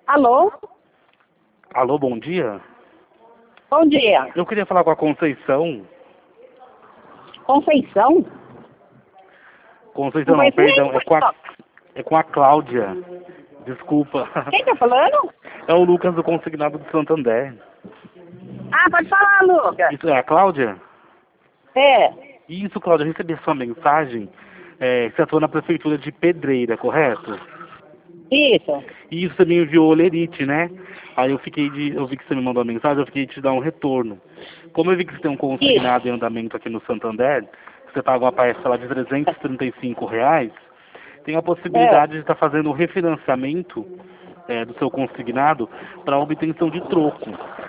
Alô? Alô, bom dia. Bom dia. Eu queria falar com a Conceição. Conceição? Conceição Não não, conheço perdão, nem. é com a Cláudia. Desculpa. Quem tá falando? É o Lucas do Consignado do Santander. Ah, pode falar, Lucas. Isso é a Cláudia? É. Isso, Cláudia, eu recebi a sua mensagem. Você atua na prefeitura de Pedreira, correto? Isso. E isso você me enviou o Olerite, né? Aí eu vi que você me mandou a mensagem, eu fiquei de te dar um retorno. Como eu vi que você tem um consignado em andamento aqui no Santander, você paga uma parcela de R$ 335, tem a possibilidade de estar fazendo o refinanciamento do seu consignado para obtenção de troco.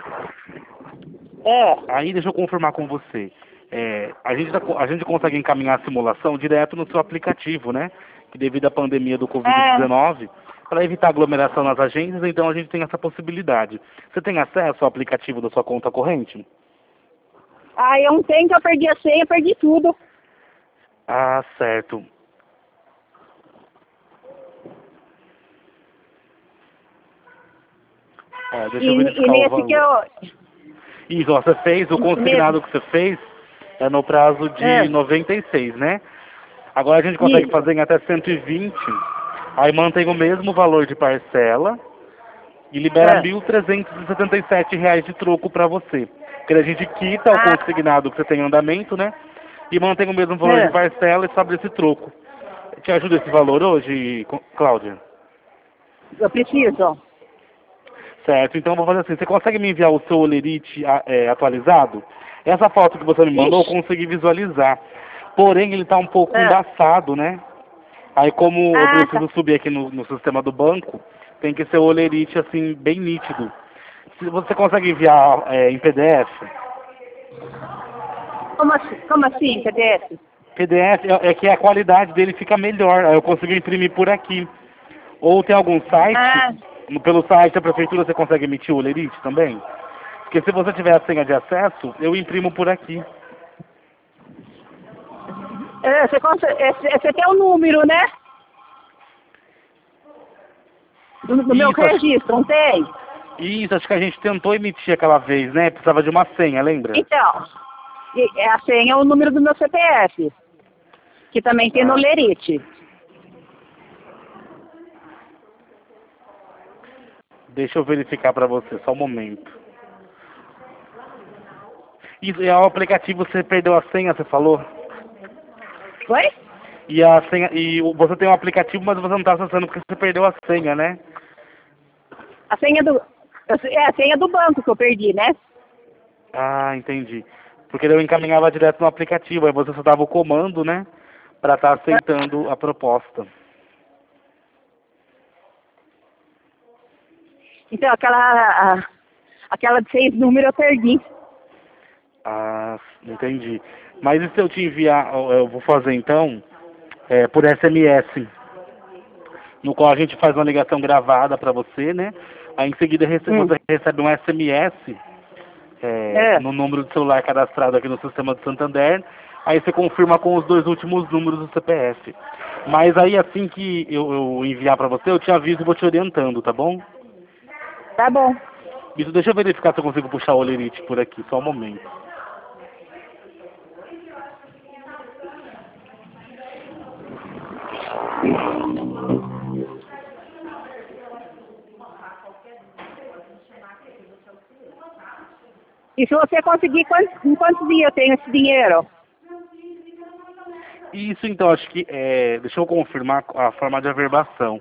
É. Aí deixa eu confirmar com você. A gente consegue encaminhar a simulação direto no seu aplicativo, né? Que devido à pandemia do Covid-19, para evitar aglomeração nas agências, então a gente tem essa possibilidade. Você tem acesso ao aplicativo da sua conta corrente? Ah, eu não tenho que eu perdi a senha, perdi tudo. Ah, certo. Deixa eu E verificar o nesse que eu. valor. Isso, ó, você fez, o consignado que você fez é no prazo de 96, né? Agora a gente consegue Isso. fazer em até 120, aí mantém o mesmo valor de parcela e libera R$ 1.377 de troco para você. Porque a gente quita o consignado que você tem em andamento, né? E mantém o mesmo valor de parcela e sobe esse troco. Te ajuda esse valor hoje, Cláudia? Eu preciso. Certo, então eu vou fazer assim, você consegue me enviar o seu Olerite atualizado? Essa foto que você me mandou eu consegui visualizar, porém ele está um pouco embaçado, né? Aí como eu preciso subir aqui no sistema do banco, tem que ser o Olerite assim, bem nítido. Se você consegue enviar em PDF? Como assim, PDF? PDF é que a qualidade dele fica melhor, aí eu consigo imprimir por aqui. Ou tem algum site, pelo site da prefeitura você consegue emitir o Olerite também? Porque se você tiver a senha de acesso, eu imprimo por aqui. Você tem o número, né? Do meu registro, não tem? Isso, acho que a gente tentou emitir aquela vez, né? Precisava de uma senha, lembra? Então, a senha é o número do meu CPF, que também tem no Olerite. Deixa eu verificar para você, só um momento. Isso, e o aplicativo você perdeu a senha, você falou? Oi? E a senha, você tem um aplicativo, mas você não está acessando porque você perdeu a senha, né? A senha a senha do banco que eu perdi, né? Ah, entendi. Porque eu encaminhava direto no aplicativo, aí você só dava o comando, né? Para estar aceitando a proposta. Então, aquela de 6 números eu perdi. Ah, entendi. Mas e se eu te enviar, eu vou fazer então, por SMS, no qual a gente faz uma ligação gravada para você, né? Aí em seguida você recebe um SMS no número do celular cadastrado aqui no sistema do Santander, aí você confirma com os 2 últimos números do CPF. Mas aí assim que eu enviar para você, eu te aviso e vou te orientando, tá bom? Tá bom. Isso, deixa eu verificar se eu consigo puxar o Olerite por aqui, só um momento. E se você conseguir, em quantos dias eu tenho esse dinheiro? Isso, então, acho que, deixa eu confirmar a forma de averbação.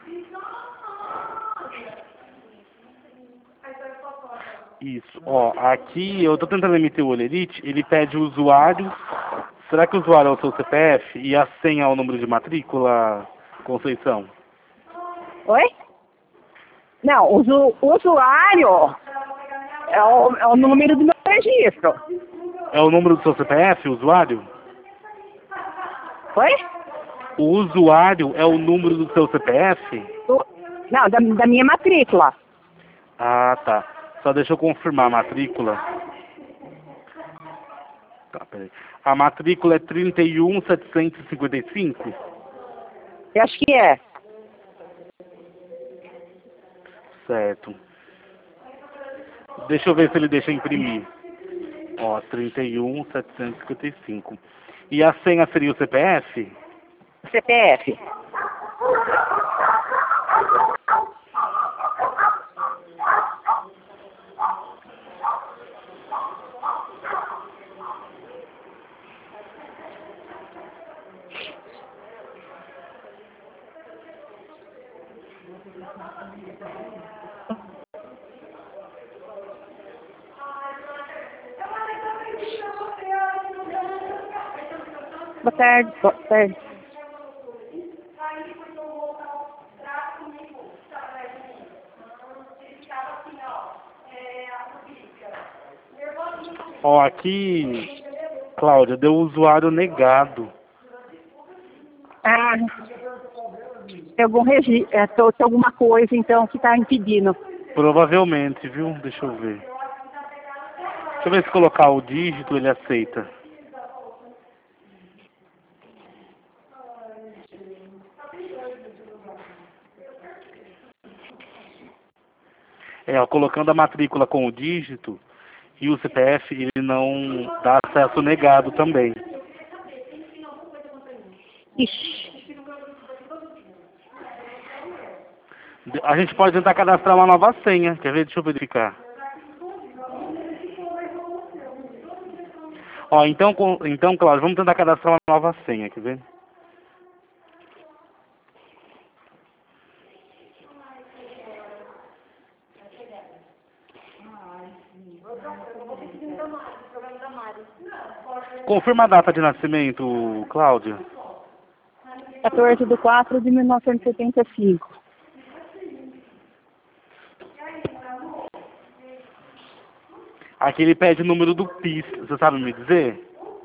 Isso, ó, aqui eu tô tentando emitir o Olerite, ele pede o usuário. Será que o usuário é o seu CPF e a senha é o número de matrícula, Conceição? Oi? Não, o usuário é o número do meu registro. É o número do seu CPF, o usuário? Oi? O usuário é o número do seu CPF? Não, da minha matrícula. Ah, tá. Só deixa eu confirmar a matrícula. Tá, peraí. A matrícula é 31755? Eu acho que é. Certo. Deixa eu ver se ele deixa imprimir. Ó, 31.755. E a senha seria o CPF? CPF. Boa tarde. Boa tarde. Ó, aqui, Cláudia, deu usuário negado. Ah, tem algum registro, tem alguma coisa então que está impedindo. Provavelmente, viu? Deixa eu ver. Deixa eu ver se colocar o dígito ele aceita. É, ó, colocando a matrícula com o dígito e o CPF, ele não dá acesso negado também. Ixi. A gente pode tentar cadastrar uma nova senha. Quer ver? Deixa eu verificar. Ó, então, Cláudio, vamos tentar cadastrar uma nova senha. Quer ver? Confirma a data de nascimento, Cláudia. 14/4/1975. Aqui ele pede o número do PIS. Você sabe me dizer?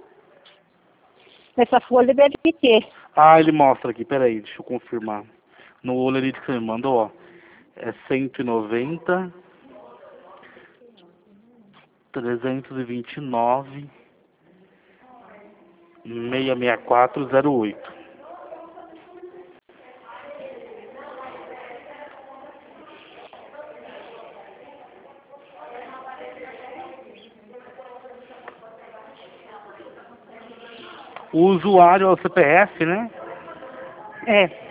Essa folha deve ter. Ah, ele mostra aqui. Peraí, deixa eu confirmar. No olerite que você me mandou, ó. É 190, 329, 66408. O usuário é o CPF, né? É.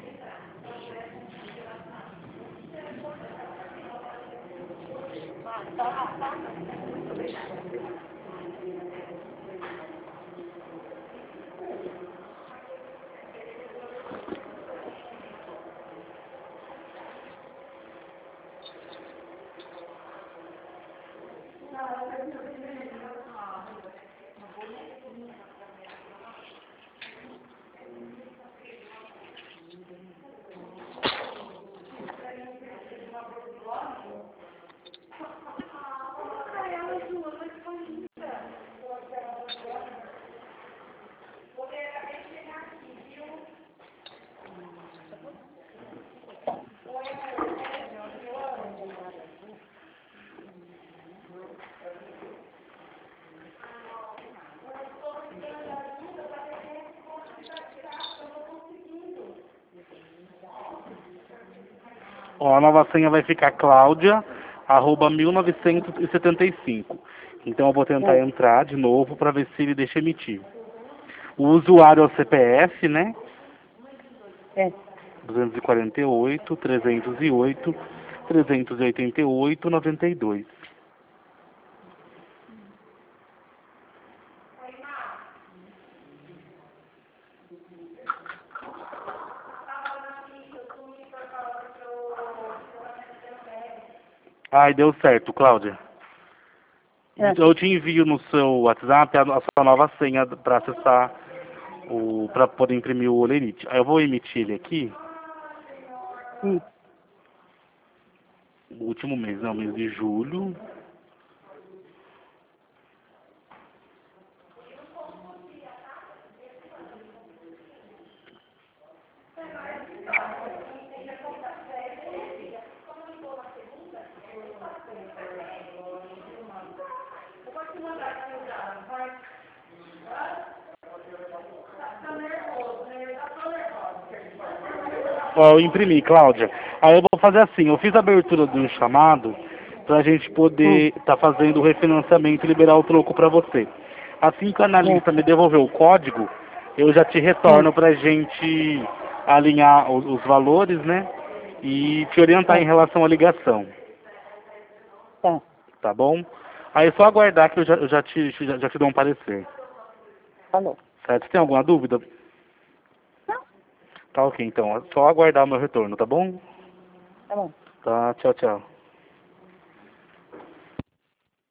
Ó, a nova senha vai ficar Cláudia, @1975. Então eu vou tentar entrar de novo para ver se ele deixa emitir. O usuário é o CPF, né? É. 248, 308, 388, 92. Ai, deu certo, Cláudia. É. Eu te envio no seu WhatsApp a sua nova senha para acessar para poder imprimir o olerite. Aí eu vou emitir ele aqui. O último mês, né? O mês de julho. Ó, eu imprimi, Cláudia. Aí eu vou fazer assim, eu fiz a abertura de um chamado pra gente poder tá fazendo o refinanciamento e liberar o troco pra você. Assim que o analista me devolver o código, eu já te retorno pra gente alinhar os valores, né? E te orientar em relação à ligação, Tá. tá bom? Aí é só aguardar que eu já te dou um parecer. Falou. Certo? Você tem alguma dúvida? Não, Tá ok, então. É só aguardar o meu retorno, tá bom? tá bom. Tá, tchau, tchau.